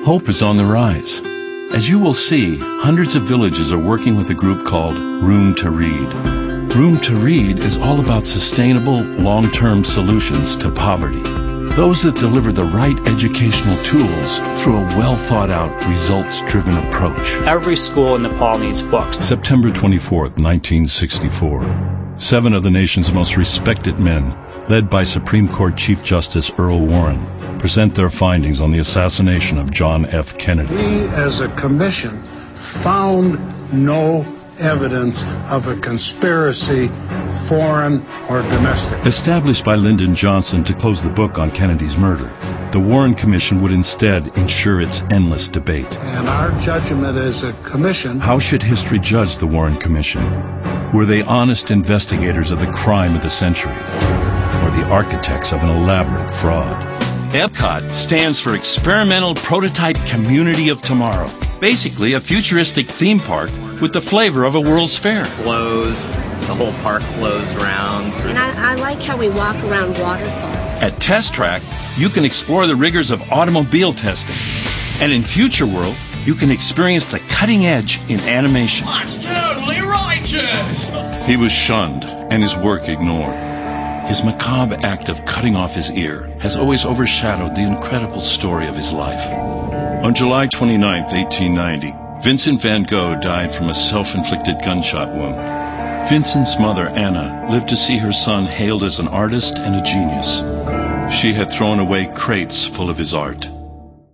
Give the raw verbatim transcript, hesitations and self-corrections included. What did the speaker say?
Hope is on the rise. As you will see, hundreds of villages are working with a group called Room to Read. Room to Read is all about sustainable, long-term solutions to poverty. Those that deliver the right educational tools through a well-thought-out, results-driven approach. Every school in Nepal needs books. September twenty-fourth, nineteen sixty-four. Seven of the nation's most respected men, led by Supreme Court Chief Justice Earl Warren, present their findings on the assassination of John F. Kennedy. We, as a commission, found no evidence of a conspiracy, foreign or domestic. Established by Lyndon Johnson to close the book on Kennedy's murder, the Warren Commission would instead ensure its endless debate. And our judgment as a commission... How should history judge the Warren Commission? Were they honest investigators of the crime of the century, or the architects of an elaborate fraud? EPCOT stands for Experimental Prototype Community of Tomorrow. Basically, a futuristic theme park with the flavor of a World's Fair. Flows, the whole park flows around. And I, I like how we walk around waterfalls. At Test Track, you can explore the rigors of automobile testing. And in Future World, you can experience the cutting edge in animation. That's totally righteous! He was shunned and his work ignored. His macabre act of cutting off his ear has always overshadowed the incredible story of his life. On July twenty-ninth, eighteen ninety, Vincent van Gogh died from a self-inflicted gunshot wound. Vincent's mother, Anna, lived to see her son hailed as an artist and a genius. She had thrown away crates full of his art.